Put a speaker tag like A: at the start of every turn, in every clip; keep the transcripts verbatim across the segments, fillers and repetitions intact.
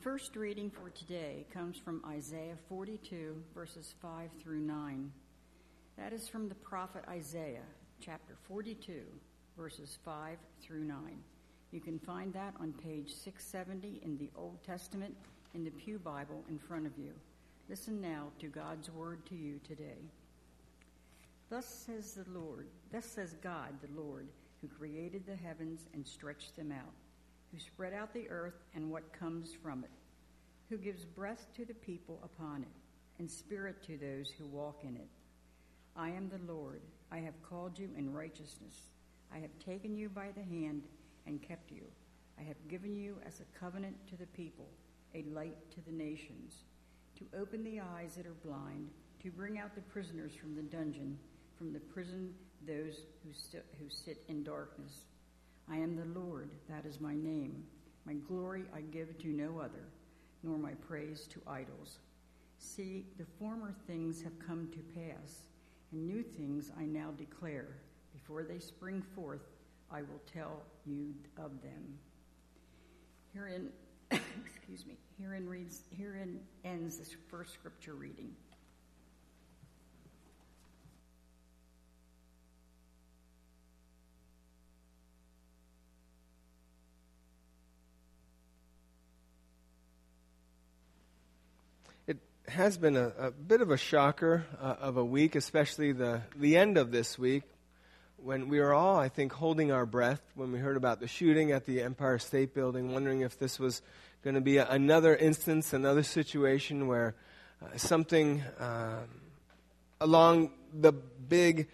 A: first reading for today comes from Isaiah forty-two, verses five through nine. That is from the prophet Isaiah, chapter forty-two, verses five through nine. You can find that on page six seventy in the Old Testament in the Pew Bible in front of you. Listen now to God's word to you today. Thus says the Lord, thus says God, the Lord, who created the heavens and stretched them out, who spread out the earth and what comes from it, who gives breath to the people upon it, and spirit to those who walk in it. I am the Lord. I have called you in righteousness. I have taken you by the hand and kept you. I have given you as a covenant to the people, a light to the nations, to open the eyes that are blind, to bring out the prisoners from the dungeon, from the prison those who, st- who sit in darkness. I am the Lord, that is my name. My glory I give to no other, nor my praise to idols. See, the former things have come to pass, and new things I now declare. Before they spring forth, I will tell you of them. Herein, excuse me, herein, reads, herein ends this first scripture reading.
B: Has been a, a bit of a shocker uh, of a week, especially the, the end of this week, when we were all, I think, holding our breath when we heard about the shooting at the Empire State Building, wondering if this was going to be a, another instance, another situation where uh, something um, along the big,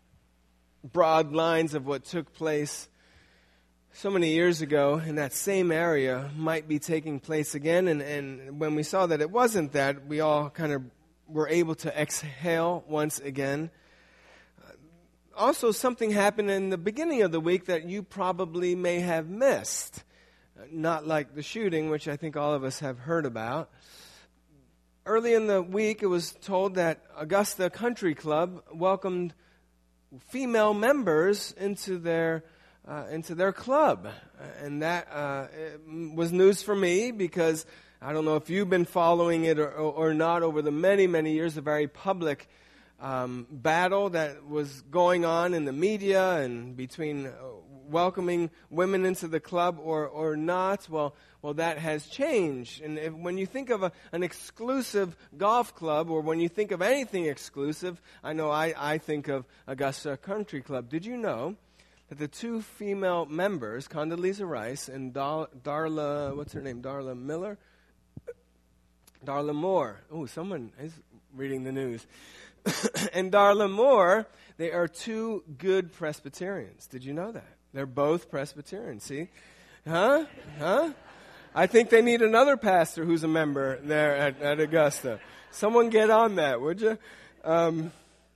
B: broad lines of what took place so many years ago in that same area might be taking place again. And, and when we saw that it wasn't that, we all kind of were able to exhale once again. Uh, also, something happened in the beginning of the week that you probably may have missed. Uh, not like the shooting, which I think all of us have heard about. Early in the week, it was told that Augusta Country Club welcomed female members into their Uh, into their club. And that uh, was news for me because I don't know if you've been following it or, or, or not over the many, many years, a very public um, battle that was going on in the media and between uh, welcoming women into the club or, or not. Well, well, that has changed. And if, when you think of a, an exclusive golf club or when you think of anything exclusive, I know I, I think of Augusta Country Club. Did you know that the two female members, Condoleezza Rice and Dar- Darla, what's her name, Darla Miller? Darla Moore. Oh, someone is reading the news. And Darla Moore, they are two good Presbyterians. Did you know that? They're both Presbyterians, see? Huh? Huh? I think they need another pastor who's a member there at, at Augusta. Someone get on that, would you? Um...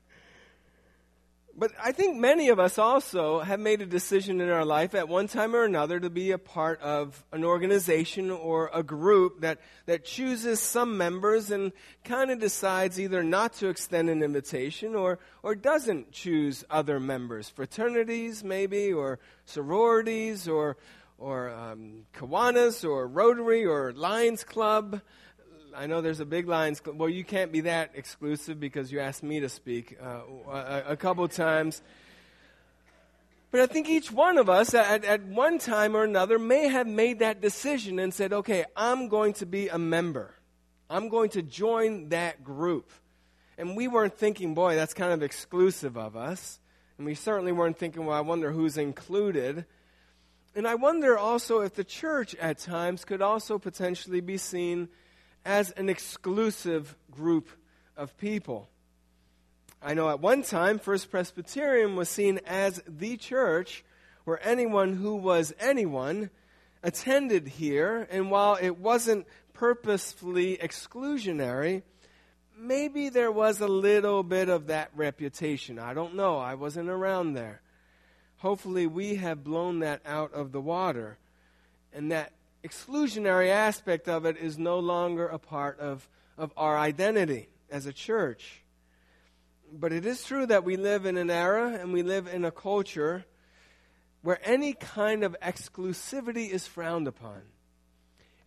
B: But I think many of us also have made a decision in our life at one time or another to be a part of an organization or a group that, that chooses some members and kind of decides either not to extend an invitation or, or doesn't choose other members. Fraternities maybe, or sororities, or, or um, Kiwanis, or Rotary, or Lions Club. I know there's a big Lions Club. Well, you can't be that exclusive because you asked me to speak uh, a, a couple times. But I think each one of us at, at one time or another may have made that decision and said, okay, I'm going to be a member. I'm going to join that group. And we weren't thinking, boy, that's kind of exclusive of us. And we certainly weren't thinking, well, I wonder who's included. And I wonder also if the church at times could also potentially be seen as an exclusive group of people. I know at one time, First Presbyterian was seen as the church where anyone who was anyone attended here, and while it wasn't purposefully exclusionary, maybe there was a little bit of that reputation. I don't know. I wasn't around there. Hopefully we have blown that out of the water, and that exclusionary aspect of it is no longer a part of, of our identity as a church. But it is true that we live in an era and we live in a culture where any kind of exclusivity is frowned upon.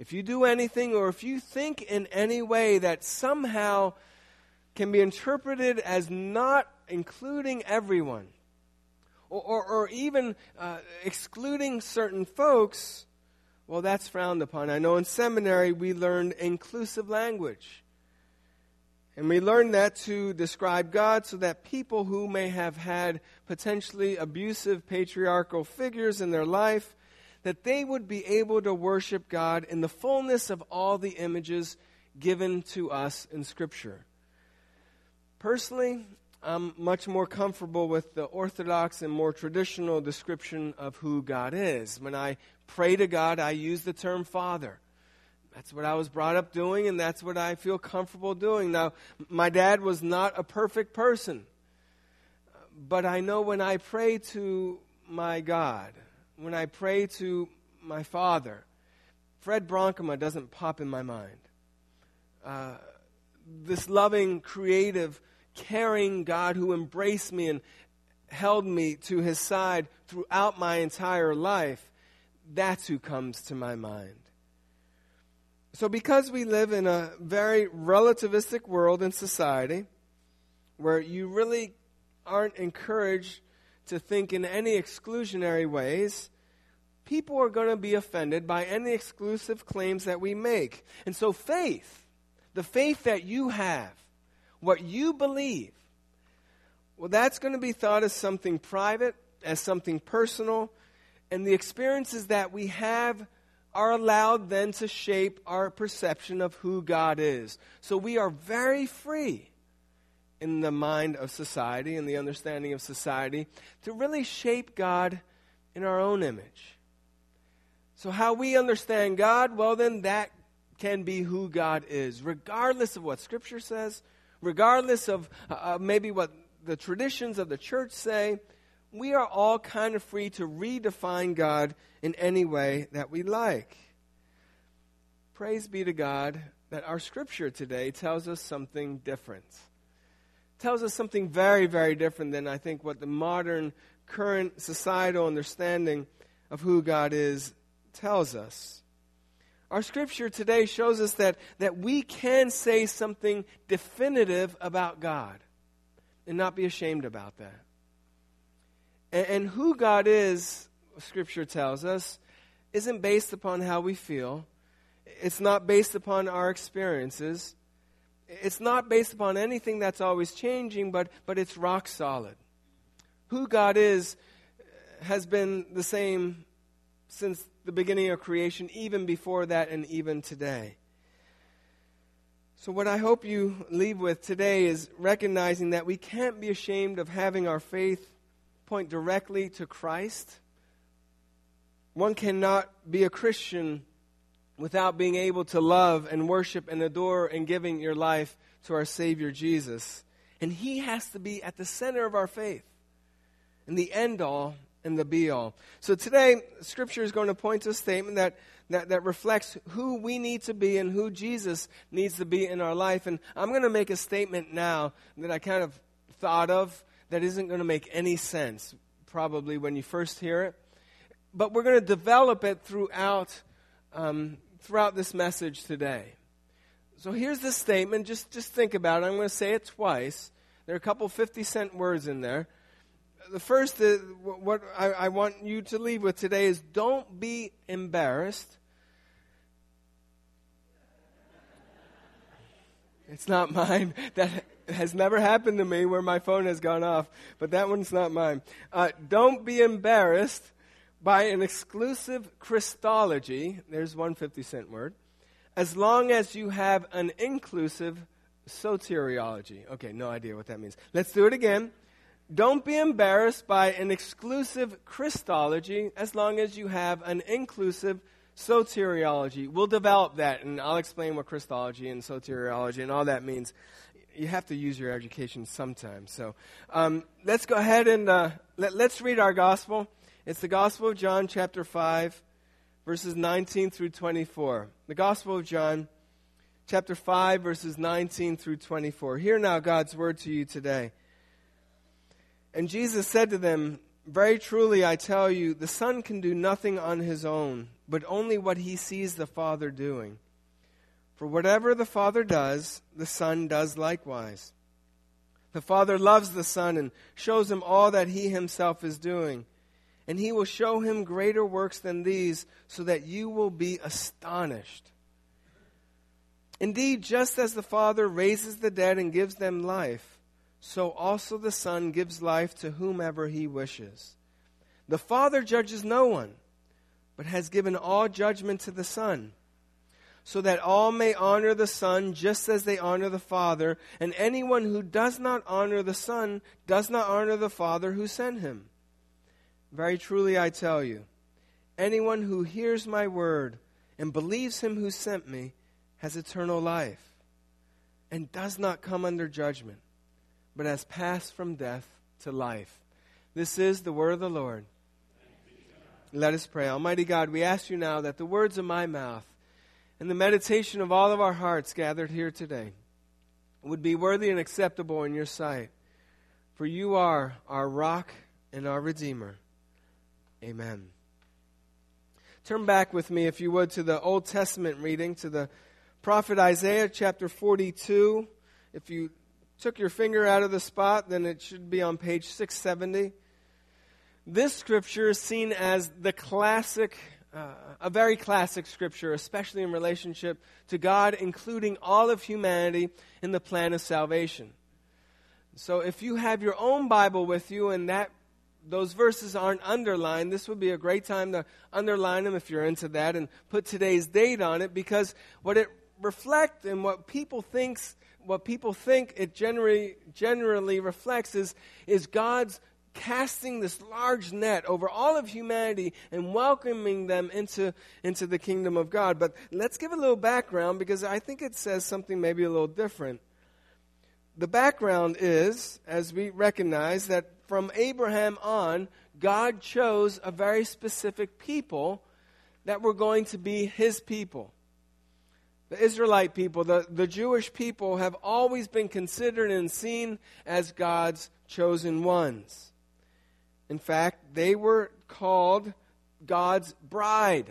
B: if you do anything or if you think in any way that somehow can be interpreted as not including everyone, or, or, or even uh, excluding certain folks, well, that's frowned upon. I know in seminary we learned inclusive language. And we learned that to describe God so that people who may have had potentially abusive patriarchal figures in their life, that they would be able to worship God in the fullness of all the images given to us in Scripture. Personally, I'm much more comfortable with the orthodox and more traditional description of who God is. When I pray to God, I use the term Father. That's what I was brought up doing, and that's what I feel comfortable doing. Now, my dad was not a perfect person, but I know when I pray to my God, when I pray to my Father, Fred Bronkema doesn't pop in my mind. Uh, this loving, creative, caring God who embraced me and held me to His side throughout my entire life, that's who comes to my mind. So because we live in a very relativistic world and society where you really aren't encouraged to think in any exclusionary ways, people are going to be offended by any exclusive claims that we make. And so faith, the faith that you have, what you believe, well, that's going to be thought as something private, as something personal, and the experiences that we have are allowed then to shape our perception of who God is. So we are very free in the mind of society and the understanding of society to really shape God in our own image. So how we understand God, well then that can be who God is, regardless of what Scripture says, regardless of uh, maybe what the traditions of the church say. We are all kind of free to redefine God in any way that we like. Praise be to God that our Scripture today tells us something different. Tells us something very, very different than I think what the modern, current societal understanding of who God is tells us. Our Scripture today shows us that, that we can say something definitive about God and not be ashamed about that. And, and who God is, Scripture tells us, isn't based upon how we feel. It's not based upon our experiences. It's not based upon anything that's always changing, but, but it's rock solid. Who God is has been the same since the beginning of creation, even before that and even today. So what I hope you leave with today is recognizing that we can't be ashamed of having our faith point directly to Christ. One cannot be a Christian without being able to love and worship and adore and giving your life to our Savior Jesus. And He has to be at the center of our faith and the end all and the be all. So today, Scripture is going to point to a statement that, that, that reflects who we need to be and who Jesus needs to be in our life. And I'm going to make a statement now that I kind of thought of that isn't going to make any sense, probably when you first hear it. But we're going to develop it throughout um, throughout this message today. So here's the statement. Just, just think about it. I'm going to say it twice. There are a couple fifty-cent words in there. The first, is, what I, I want you to leave with today is don't be embarrassed. It's not mine. That has never happened to me where my phone has gone off, but that one's not mine. Uh, don't be embarrassed by an exclusive Christology, there's one fifty-cent word, as long as you have an inclusive soteriology. Okay, no idea what that means. Let's do it again. Don't be embarrassed by an exclusive Christology as long as you have an inclusive soteriology. We'll develop that, and I'll explain what Christology and soteriology and all that means. You have to use your education sometime. So um, let's go ahead and uh, let, let's read our gospel. It's the Gospel of John, chapter five, verses nineteen through twenty-four. The Gospel of John, chapter five, verses nineteen through twenty-four. Hear now God's word to you today. And Jesus said to them, Very truly, I tell you, the Son can do nothing on his own, but only what he sees the Father doing. For whatever the Father does, the Son does likewise. The Father loves the Son and shows him all that he himself is doing. And he will show him greater works than these, so that you will be astonished. Indeed, just as the Father raises the dead and gives them life, so also the Son gives life to whomever he wishes. The Father judges no one, but has given all judgment to the Son, so that all may honor the Son just as they honor the Father. And anyone who does not honor the Son does not honor the Father who sent him. Very truly I tell you, anyone who hears my word and believes him who sent me has eternal life, and does not come under judgment, but has passed from death to life. This is the word of the Lord. Let us pray. Almighty God, we ask you now that the words of my mouth and the meditation of all of our hearts gathered here today would be worthy and acceptable in your sight. For you are our rock and our Redeemer. Amen. Turn back with me, if you would, to the Old Testament reading, to the prophet Isaiah chapter forty-two. If you took your finger out of the spot, then it should be on page six seventy. This scripture is seen as the classic, uh, a very classic scripture, especially in relationship to God, including all of humanity in the plan of salvation. So if you have your own Bible with you and that those verses aren't underlined, this would be a great time to underline them if you're into that and put today's date on it, because what it reflects and what people thinks, what people think it generally generally reflects is, is God's casting this large net over all of humanity and welcoming them into, into the kingdom of God. But let's give a little background, because I think it says something maybe a little different. The background is, as we recognize, that from Abraham on, God chose a very specific people that were going to be his people. The Israelite people, the, the Jewish people, have always been considered and seen as God's chosen ones. In fact, they were called God's bride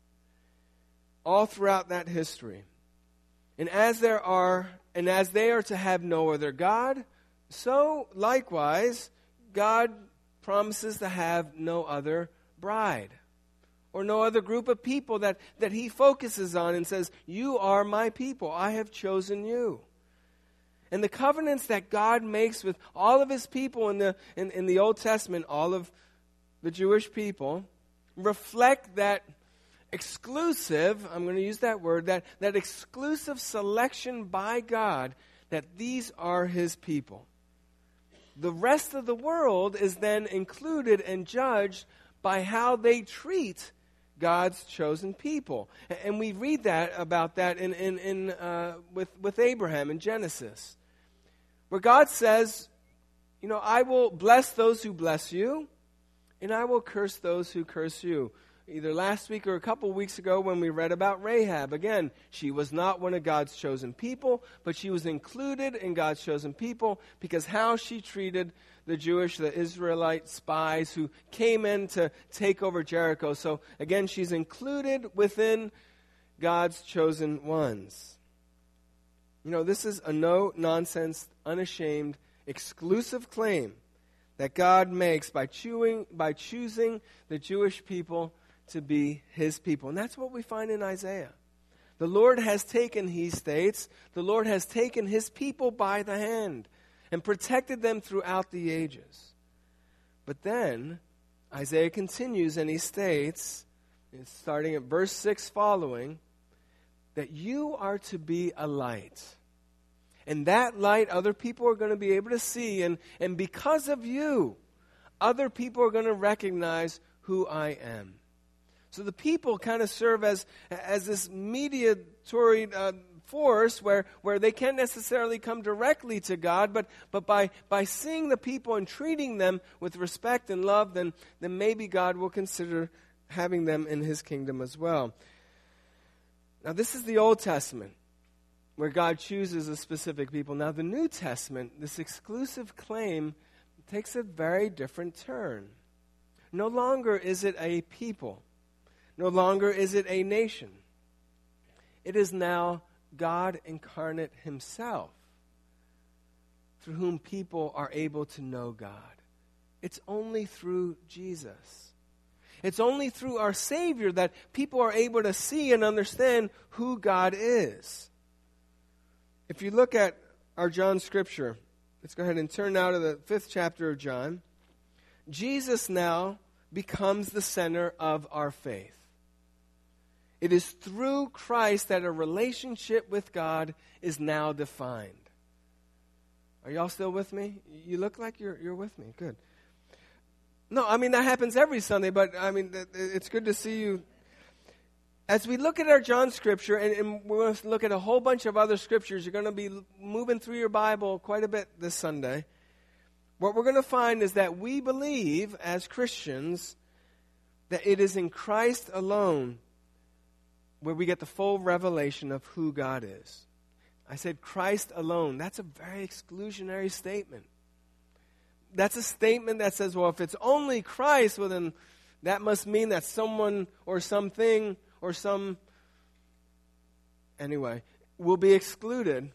B: all throughout that history. And as there are, and as they are to have no other God, so likewise God promises to have no other bride, or no other group of people that, that he focuses on and says, you are my people, I have chosen you. And the covenants that God makes with all of his people in the, in, in the Old Testament, all of the Jewish people, reflect that exclusive, I'm going to use that word, that, that exclusive selection by God that these are his people. The rest of the world is then included and judged by how they treat God's chosen people. And we read that about that in, in, in uh, with, with Abraham in Genesis, where God says, you know, I will bless those who bless you, and I will curse those who curse you. Either last week or a couple weeks ago when we read about Rahab. Again, she was not one of God's chosen people, but she was included in God's chosen people because how she treated the Jewish, the Israelite spies who came in to take over Jericho. So again, she's included within God's chosen ones. You know, this is a no-nonsense, unashamed, exclusive claim that God makes by, chewing, by choosing the Jewish people to be his people. And that's what we find in Isaiah. The Lord has taken, he states, the Lord has taken his people by the hand and protected them throughout the ages. But then Isaiah continues and he states, starting at verse six following, that you are to be a light. And that light other people are going to be able to see. And, and because of you, other people are going to recognize who I am. So the people kind of serve as, as this mediatory uh, force where, where they can't necessarily come directly to God, but, but by, by seeing the people and treating them with respect and love, then, then maybe God will consider having them in his kingdom as well. Now this is the Old Testament, where God chooses a specific people. Now the New Testament, this exclusive claim, takes a very different turn. No longer is it a people. No longer is it a nation. It is now God incarnate himself, through whom people are able to know God. It's only through Jesus. It's only through our Savior that people are able to see and understand who God is. If you look at our John scripture, let's go ahead and turn now to the fifth chapter of John. Jesus now becomes the center of our faith. It is through Christ that a relationship with God is now defined. Are y'all still with me? You look like you're you're with me. Good. No, I mean, that happens every Sunday, but I mean, it's good to see you. As we look at our John scripture, and, and we're going to look at a whole bunch of other scriptures, you're going to be moving through your Bible quite a bit this Sunday. What we're going to find is that we believe, as Christians, that it is in Christ alone where we get the full revelation of who God is. I said Christ alone. That's a very exclusionary statement. That's a statement that says, well, if it's only Christ, well, then that must mean that someone or something or some, anyway, will be excluded.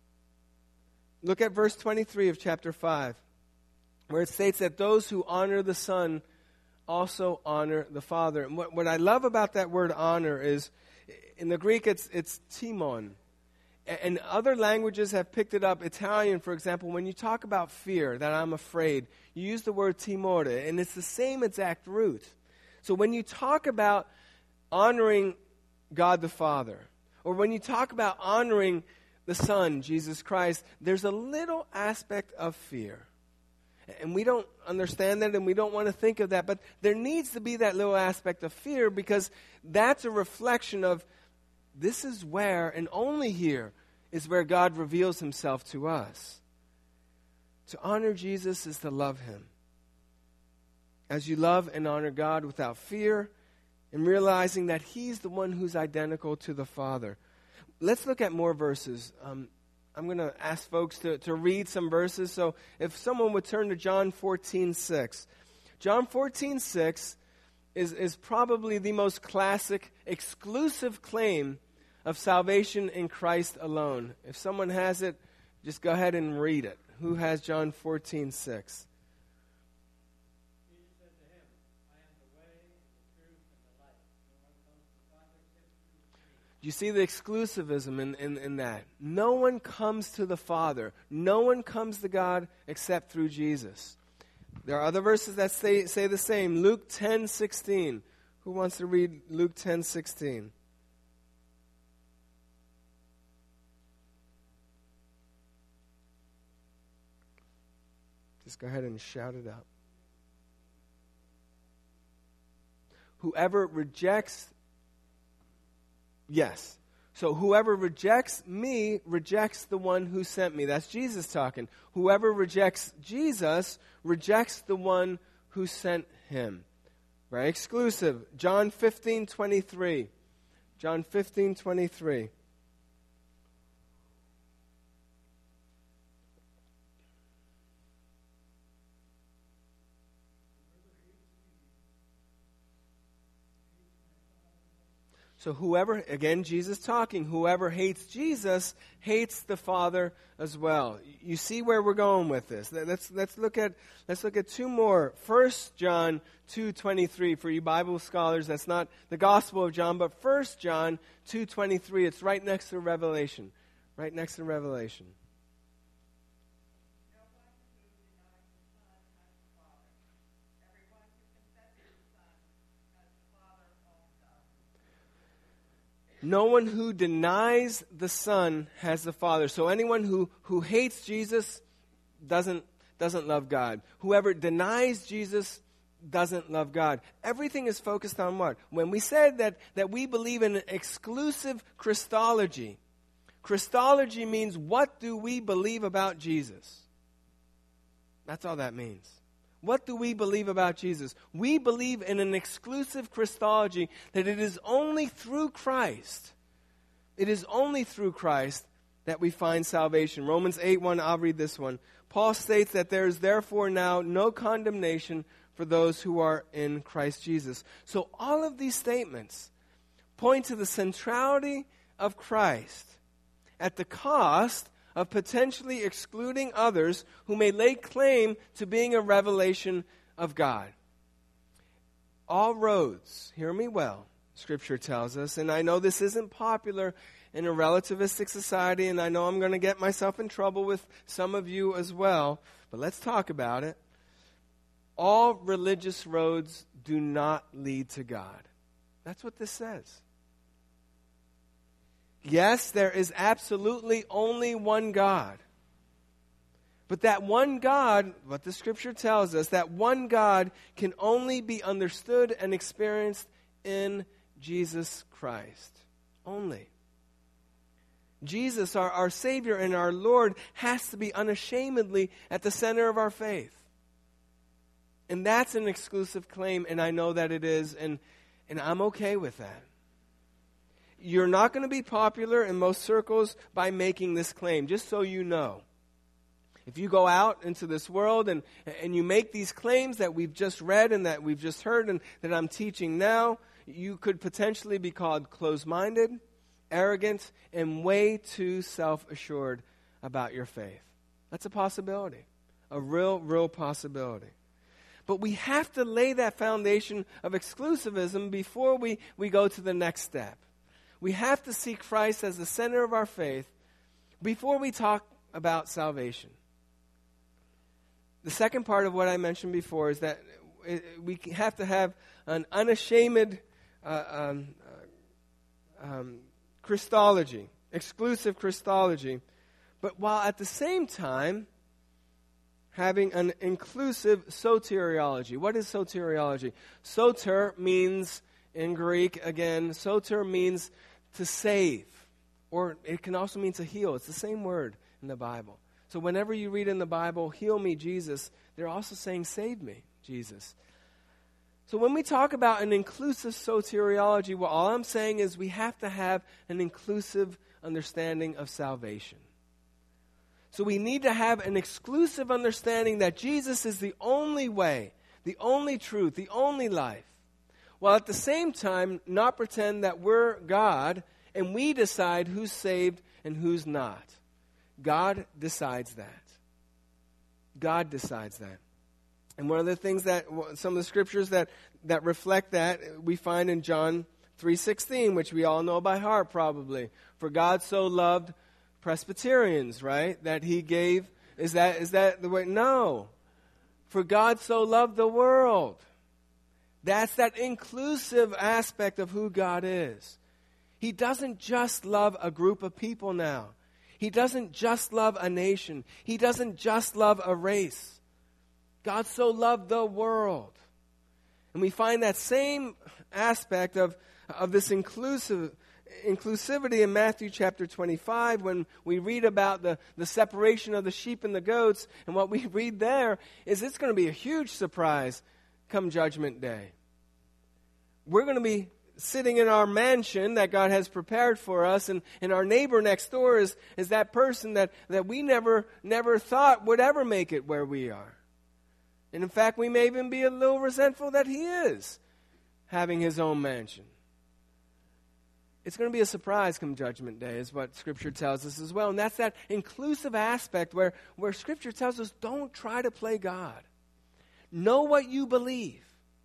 B: Look at verse twenty-three of chapter five, where it states that those who honor the Son also honor the Father. And what, what I love about that word honor is, in the Greek, it's it's timon. And other languages have picked it up. Italian, for example, when you talk about fear, that I'm afraid, you use the word timore, and it's the same exact root. So when you talk about honoring God the Father, or when you talk about honoring the Son, Jesus Christ, there's a little aspect of fear. And we don't understand that, and we don't want to think of that, but there needs to be that little aspect of fear, because that's a reflection of this is where, and only here, is where God reveals himself to us. To honor Jesus is to love him. As you love and honor God without fear, and realizing that he's the one who's identical to the Father. Let's look at more verses. Um, I'm going to ask folks to, to read some verses. So if someone would turn to John fourteen six. John fourteen six is, is probably the most classic, exclusive claim of salvation in Christ alone. If someone has it, just go ahead and read it. Who has John fourteen six?
C: Jesus said to him, I am the way, the truth, and the life. No one comes to the Father except through me.
B: You see the exclusivism in, in, in that. No one comes to the Father. No one comes to God except through Jesus. There are other verses that say, say the same. Luke ten sixteen. Who wants to read Luke ten sixteen? Just go ahead and shout it out. Whoever rejects, yes. So whoever rejects me rejects the one who sent me. That's Jesus talking. Whoever rejects Jesus rejects the one who sent him. Very exclusive. John fifteen twenty-three. John fifteen twenty-three. So whoever, again, Jesus talking, whoever hates Jesus hates the Father as well. You see where we're going with this. Let's let's look at let's look at two more. First John two twenty-three for you Bible scholars. That's not the Gospel of John, but First John two twenty-three. It's right next to Revelation. Right next to Revelation. No one who denies the Son has the Father. So anyone who, who hates Jesus doesn't, doesn't love God. Whoever denies Jesus doesn't love God. Everything is focused on what? When we said that, that we believe in exclusive Christology, Christology means what do we believe about Jesus? That's all that means. What do we believe about Jesus? We believe in an exclusive Christology that it is only through Christ, it is only through Christ that we find salvation. Romans eight one, I'll read this one. Paul states that there is therefore now no condemnation for those who are in Christ Jesus. So all of these statements point to the centrality of Christ at the cost of potentially excluding others who may lay claim to being a revelation of God. All roads, hear me well, Scripture tells us, and I know this isn't popular in a relativistic society, and I know I'm going to get myself in trouble with some of you as well, but let's talk about it. All religious roads do not lead to God. That's what this says. Yes, there is absolutely only one God. But that one God, what the Scripture tells us, that one God can only be understood and experienced in Jesus Christ. Only. Jesus, our, our Savior and our Lord, has to be unashamedly at the center of our faith. And that's an exclusive claim, and I know that it is, and, and I'm okay with that. You're not going to be popular in most circles by making this claim, just so you know. If you go out into this world and, and you make these claims that we've just read and that we've just heard and that I'm teaching now, you could potentially be called closed-minded, arrogant, and way too self-assured about your faith. That's a possibility, a real, real possibility. But we have to lay that foundation of exclusivism before we, we go to the next step. We have to see Christ as the center of our faith before we talk about salvation. The second part of what I mentioned before is that we have to have an unashamed uh, um, uh, um, Christology, exclusive Christology, but while at the same time having an inclusive soteriology. What is soteriology? Soter means, in Greek, again, soter means to save, or it can also mean to heal. It's the same word in the Bible. So whenever you read in the Bible, heal me, Jesus, they're also saying, save me, Jesus. So when we talk about an inclusive soteriology, well, all I'm saying is we have to have an inclusive understanding of salvation. So we need to have an exclusive understanding that Jesus is the only way, the only truth, the only life, while at the same time not pretend that we're God and we decide who's saved and who's not. God decides that. God decides that. And one of the things that, some of the scriptures that, that reflect that, we find in John three sixteen, which we all know by heart probably. For God so loved Presbyterians, right? That he gave, is that is that the way? No. For God so loved the world. That's that inclusive aspect of who God is. He doesn't just love a group of people now. He doesn't just love a nation. He doesn't just love a race. God so loved the world. And we find that same aspect of, of this inclusive inclusivity in Matthew chapter twenty-five when we read about the, the separation of the sheep and the goats. And what we read there is it's going to be a huge surprise come Judgment Day. We're going to be sitting in our mansion that God has prepared for us, and, and our neighbor next door is, is that person that, that we never, never thought would ever make it where we are. And in fact, we may even be a little resentful that he is having his own mansion. It's going to be a surprise come Judgment Day, is what Scripture tells us as well. And that's that inclusive aspect where, where Scripture tells us, don't try to play God. Know what you believe.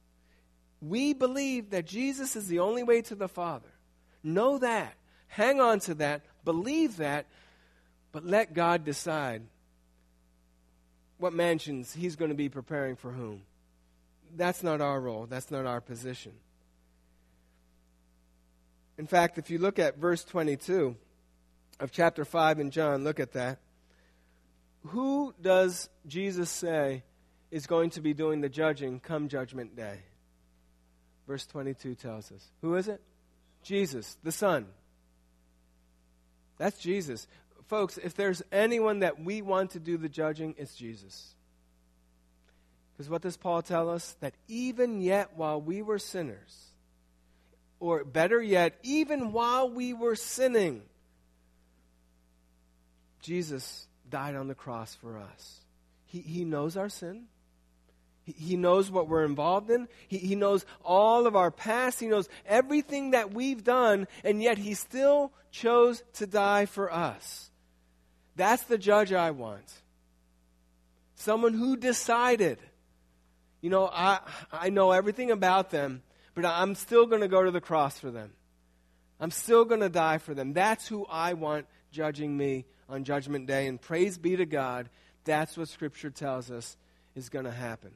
B: We believe that Jesus is the only way to the Father. Know that. Hang on to that. Believe that. But let God decide what mansions he's going to be preparing for whom. That's not our role. That's not our position. In fact, if you look at verse twenty-two of chapter five in John, look at that. Who does Jesus say is going to be doing the judging come Judgment Day? Verse twenty-two tells us. Who is it? Jesus, the Son. That's Jesus. Folks, if there's anyone that we want to do the judging, it's Jesus. Because what does Paul tell us? That even yet while we were sinners, or better yet, even while we were sinning, Jesus died on the cross for us. He, he knows our sin. He, he knows what we're involved in. He, he knows all of our past. He knows everything that we've done, and yet he still chose to die for us. That's the judge I want. Someone who decided, you know, I, I know everything about them, but I'm still going to go to the cross for them. I'm still going to die for them. That's who I want judging me on Judgment Day. And praise be to God, that's what Scripture tells us is going to happen.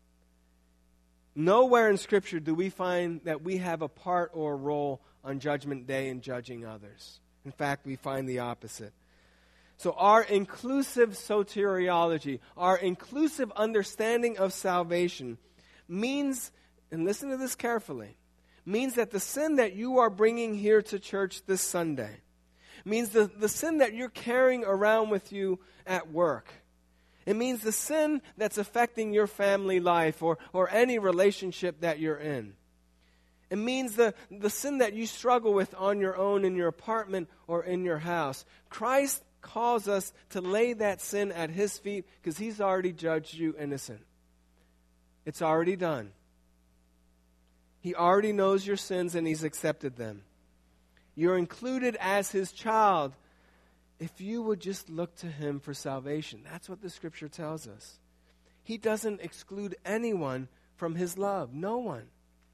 B: Nowhere in Scripture do we find that we have a part or a role on Judgment Day in judging others. In fact, we find the opposite. So our inclusive soteriology, our inclusive understanding of salvation means, and listen to this carefully, means that the sin that you are bringing here to church this Sunday, means the, the sin that you're carrying around with you at work, it means the sin that's affecting your family life or, or any relationship that you're in. It means the, the sin that you struggle with on your own in your apartment or in your house. Christ calls us to lay that sin at his feet because he's already judged you innocent. It's already done. He already knows your sins and he's accepted them. You're included as his child if you would just look to him for salvation. That's what the Scripture tells us. He doesn't exclude anyone from his love. No one.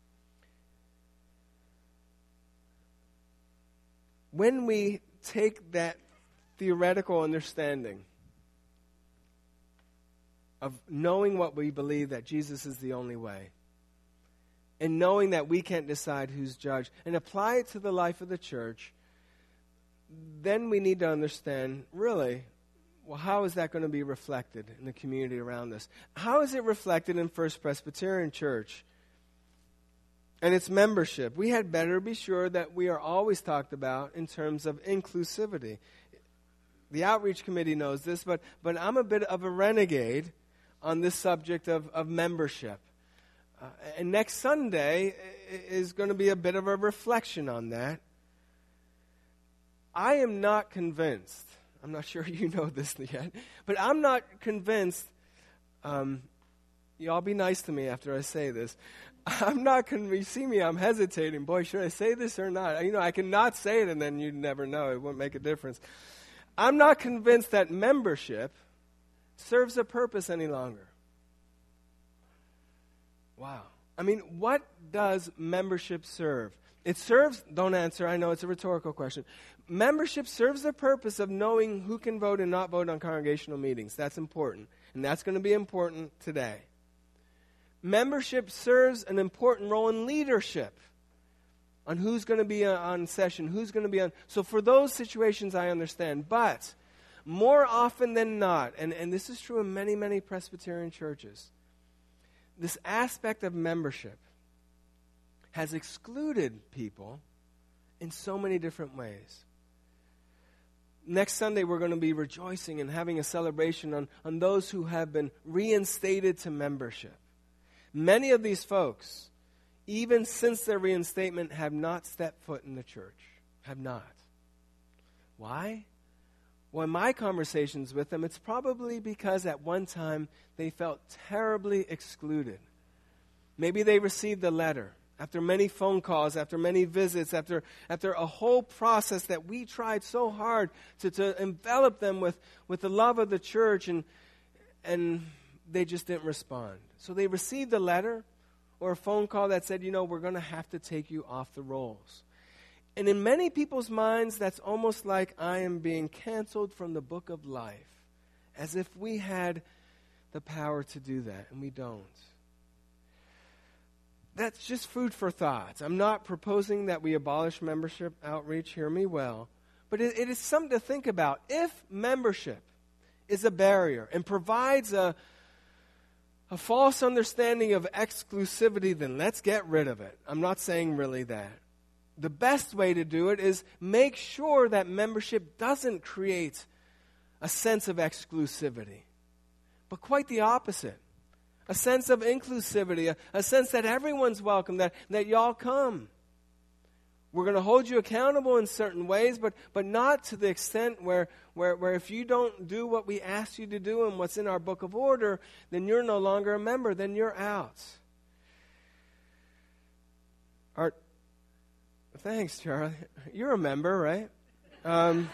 B: When we take that theoretical understanding of knowing what we believe, that Jesus is the only way, and knowing that we can't decide who's judge, and apply it to the life of the church, then we need to understand, really, well, how is that going to be reflected in the community around us? How is it reflected in First Presbyterian Church and its membership? We had better be sure that we are always talked about in terms of inclusivity. The outreach committee knows this, but, but I'm a bit of a renegade on this subject of, of membership. Uh, and next Sunday is going to be a bit of a reflection on that. I am not convinced, I'm not sure you know this yet, but I'm not convinced, um, y'all be nice to me after I say this. I'm not convinced, you see me, I'm hesitating. Boy, should I say this or not? You know, I can not say it and then you'd never know. It wouldn't make a difference. I'm not convinced that membership serves a purpose any longer. Wow. I mean, what does membership serve? It serves, don't answer, I know it's a rhetorical question. Membership serves the purpose of knowing who can vote and not vote on congregational meetings. That's important. And that's going to be important today. Membership serves an important role in leadership. On who's going to be on session, who's going to be on. So for those situations, I understand. But more often than not, and, and this is true in many, many Presbyterian churches, this aspect of membership has excluded people in so many different ways. Next Sunday, we're going to be rejoicing and having a celebration on, on those who have been reinstated to membership. Many of these folks, even since their reinstatement, have not stepped foot in the church. Have not. Why? Well, in my conversations with them, it's probably because at one time they felt terribly excluded. Maybe they received a letter after many phone calls, after many visits, after, after a whole process that we tried so hard to, to envelop them with, with the love of the church, and, and they just didn't respond. So they received a letter or a phone call that said, you know, we're going to have to take you off the rolls. And in many people's minds, that's almost like I am being canceled from the book of life, as if we had the power to do that, and we don't. That's just food for thought. I'm not proposing that we abolish membership outreach, hear me well, but it, it is something to think about. If membership is a barrier and provides a A false understanding of exclusivity, then let's get rid of it. I'm not saying really that. The best way to do it is make sure that membership doesn't create a sense of exclusivity, but quite the opposite. A sense of inclusivity, a, a sense that everyone's welcome, that, that y'all come. We're going to hold you accountable in certain ways, but, but not to the extent where, where, where if you don't do what we ask you to do and what's in our book of order, then you're no longer a member, then you're out. Our, thanks, Charlie. You're a member, right? Um,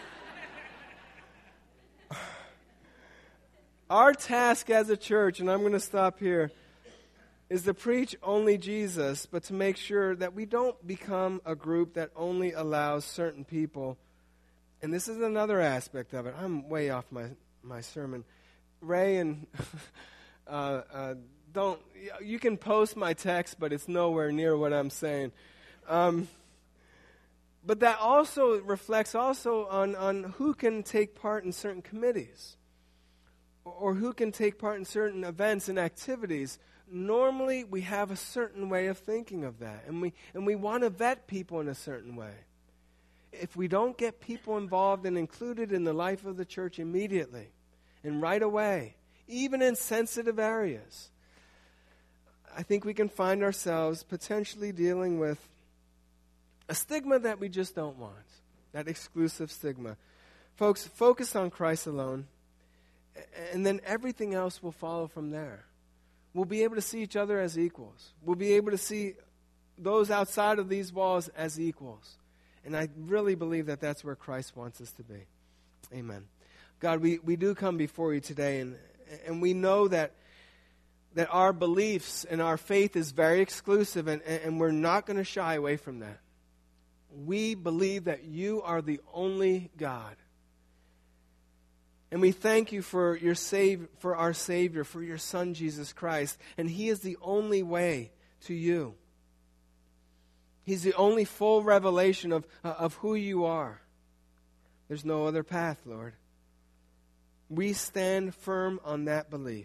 B: our task as a church, and I'm going to stop here, is to preach only Jesus, but to make sure that we don't become a group that only allows certain people. And this is another aspect of it. I'm way off my, my sermon. Ray and uh, uh, don't, you can post my text, but it's nowhere near what I'm saying. Um, but that also reflects also on, on who can take part in certain committees or, or who can take part in certain events and activities. Normally, we have a certain way of thinking of that, and we and we want to vet people in a certain way. If we don't get people involved and included in the life of the church immediately and right away, even in sensitive areas, I think we can find ourselves potentially dealing with a stigma that we just don't want, that exclusive stigma. Folks, focus on Christ alone, and then everything else will follow from there. We'll be able to see each other as equals. We'll be able to see those outside of these walls as equals. And I really believe that that's where Christ wants us to be. Amen. God, we, we do come before you today, and, and we know that, that our beliefs and our faith is very exclusive, and, and we're not going to shy away from that. We believe that you are the only God. And we thank you for your save, for our Savior, for your Son, Jesus Christ. And He is the only way to you. He's the only full revelation of, uh, of who you are. There's no other path, Lord. We stand firm on that belief.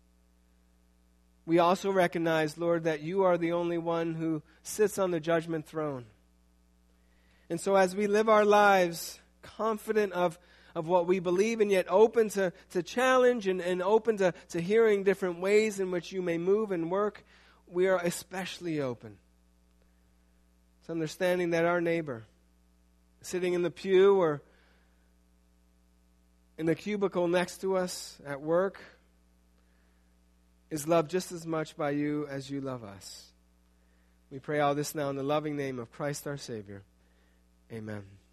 B: We also recognize, Lord, that you are the only one who sits on the judgment throne. And so as we live our lives confident of of what we believe, and yet open to, to challenge and, and open to, to hearing different ways in which you may move and work, we are especially open to understanding that our neighbor, sitting in the pew or in the cubicle next to us at work, is loved just as much by you as you love us. We pray all this now in the loving name of Christ our Savior. Amen.